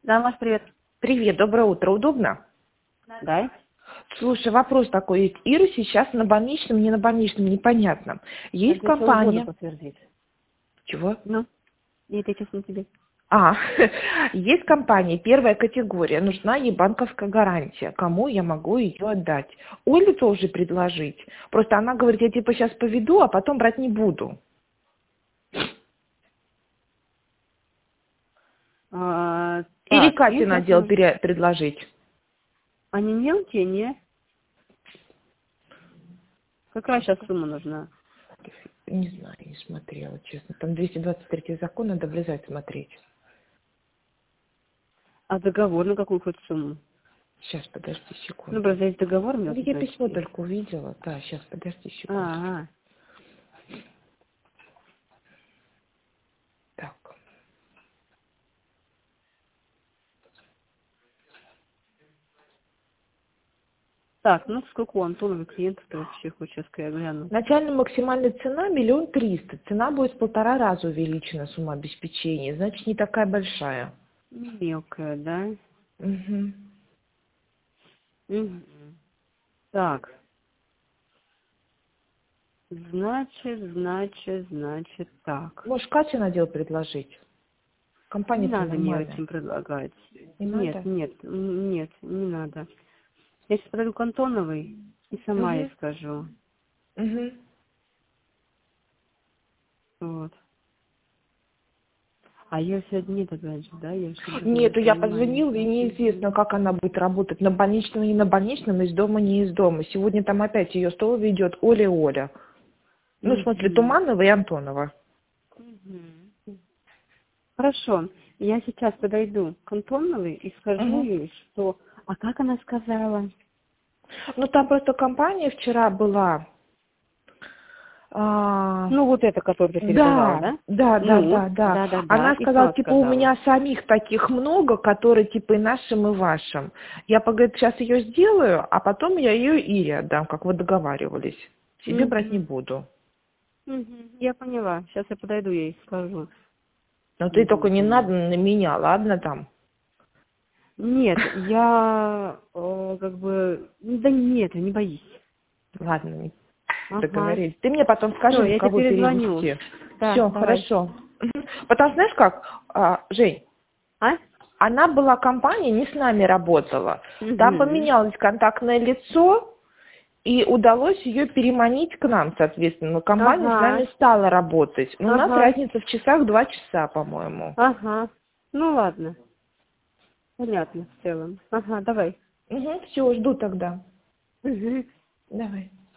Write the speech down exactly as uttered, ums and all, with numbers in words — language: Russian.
Да, Маш, привет. Привет, доброе утро. Удобно? Да. Слушай, вопрос такой есть. Ира сейчас на больничном, не на больничном, непонятно. Есть Это еще угоду компания... подтвердить. Чего? Ну, и это сейчас не тебе. А, есть компания, первая категория, нужна ей банковская гарантия. Кому я могу ее отдать? Оле тоже предложить. Просто она говорит, я типа сейчас поведу, а потом брать не буду. А, Или так, Кате им сейчас надел нужно... пере- предложить. Они мелкие, не? Какая сейчас сумма нужна? Не знаю, не смотрела, честно. Там двести двадцать третий закон, надо влезать смотреть. А договор на какую хоть сумму? Сейчас, подожди Ну, секунду. просто есть договор Ну, я письмо мелкоточный. только увидела. Да, сейчас, подожди секунду. А, а. Так. Так, ну сколько у Антонова клиентов-то вообще, хоть сейчас я гляну. Начальная максимальная цена миллион триста. Цена будет в полтора раза увеличена, сумма обеспечения. Значит, не такая большая. Мелкая, да? Угу. Угу. Так. Значит, значит, значит так. Может, Кате надел предложить? Не Компания-то надо мне нормальная. этим предлагать. Не Нет, надо? нет, м, нет, не надо. Я сейчас подойду к Антоновой и сама ей Угу. скажу. Угу. Вот. А ее сегодня нет опять же, да? Я еще даже не Нет, я понимаю. позвонила, и неизвестно, как она будет работать. На больничном, не на больничном, из дома, не из дома. Сегодня там опять ее стол ведет Оля Оля. Ну, в смысле, Угу. Туманова и Антонова. Угу. Хорошо. Я сейчас подойду к Антоновой и скажу Угу. ей, что... А как она сказала? Ну, там просто компания вчера была. А, Ну, вот это, которое ты передавала, да, да? да, да, Ну, да, да. да-да-да. Она И что сказала, она типа, у сказала? меня самих таких много, которые, типа, и нашим, и вашим. Я, говорит, сейчас ее сделаю, а потом я ее Ире отдам, как вы договаривались. Себе брать не Угу. буду. Угу. Я поняла. Сейчас я подойду ей и скажу. Но ты Угу, только не надо поняла. на меня, ладно там? Нет, я э, как бы... Да нет, не боись. Ладно, не Ага. договорились. Ты мне потом Все, скажи, на я тебе кого перезвоню. перевести. Да, Все, давай. хорошо. Мгм. Потому знаешь как, а, Жень, А? она была, компания не с нами работала. Там Угу. поменялось контактное лицо, и удалось ее переманить к нам, соответственно. Но компания с нами Ага. стала работать. Но у нас Ага. разница в часах два часа, по-моему. Ага. Ну ладно. Понятно в целом. Ага, давай. Угу, все, жду тогда. Угу. Давай.